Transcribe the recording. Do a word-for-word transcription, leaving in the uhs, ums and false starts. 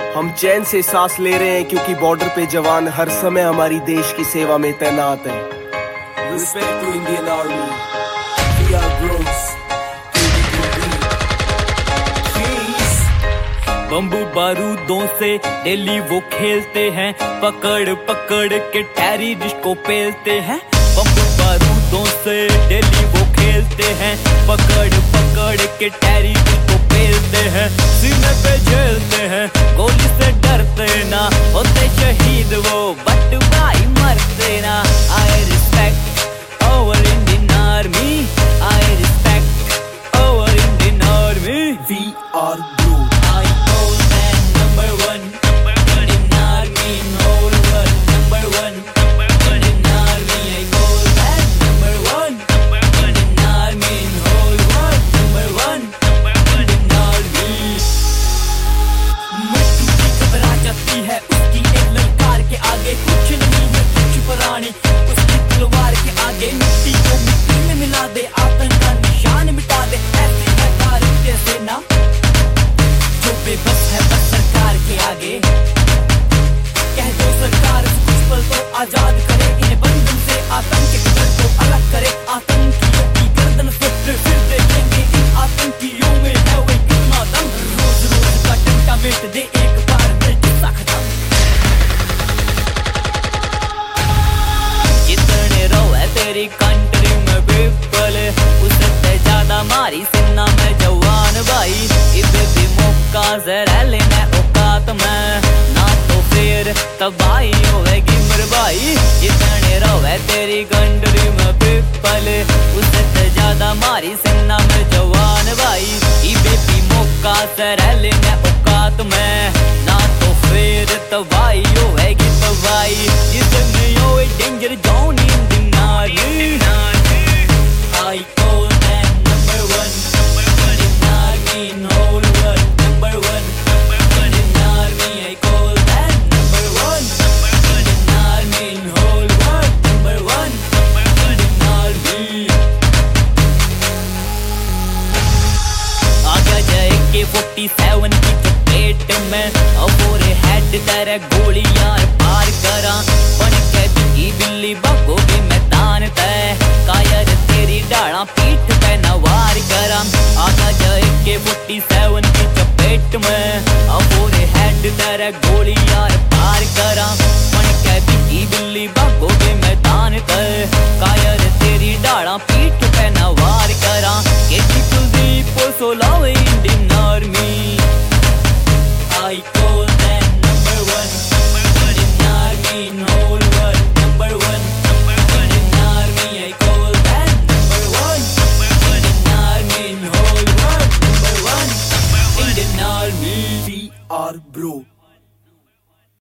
हम चैन से सांस ले रहे हैं क्योंकि बॉर्डर पे जवान हर समय हमारी देश की सेवा में तैनात है। Respect to Indian army, we are bros. बम्बू बारूदों से डेली वो खेलते हैं, पकड़ पकड़ के टेररिस्ट को पेलते हैं। बम्बू बारूदों से डेली वो खेलते हैं, पकड़ पकड़ के टेररिस्ट को पेलते हैं। सीने पे झेलते हैं, गोली से डरते ना, होते शहीद वो बट भाई मरते ना। I respect our Indian army, I respect our Indian army. We are उसकी तलवार के आगे मिट्टी को मिट्टी में मिला दे, आतंक का निशान मिटा दे। ऐसे है भारतीय सेना जो बेबस है बस सरकार के आगे। कह दो सरकार कुछ पल तो आजाद करे, इन्हें बंधन से आतंक के कदर को अलग करे। आतंकियों की गर्दन से फिर देखेंगे इन आतंकियों में है वो कितना दम। रोज रोज का डंडा मिट दे एक बार में किस्सा खत्म। तेरी कंट्री में पीपल उससे ज्यादा मारी सेना में जवान भाई। इधर भी मौका जरा लेना औकात में, ना तो फिर तबाही होगी मेरे भाई। जितने रोवे तेरी कंट्री में पीपल उससे ज्यादा मारी सेना में जवान भाई। इधर भी मौका जरा लेना औकात में, ना तो फिर तबाही होगी तबाही। जिसमें यो danger zone I call them number one, in army in whole world. Number one, in army. I call them number one, in army in whole world. Number one, in army. आगे जाए के फोर्टी सेवन की चपेट में, और head तेरे गोली यार पार करा। बन के बिकी बिल्ली भागोगे मैदान तय, कायर तेरी डाला पीठ पे नवार करा। आगा जाए के फोर्टी सेवन की चपेट में, और हेड तेरे गोली यार पार करा। बन के बिकी बिल्ली भागोगे मैदान तय, कायर तेरी डाला पीठ पे नवार करा। के कुलदीप सोलावे Indian army. I call them number one, in army in whole world. Number one, in army. I call them number one, in army in whole world. Number one, Indian army. We are bro.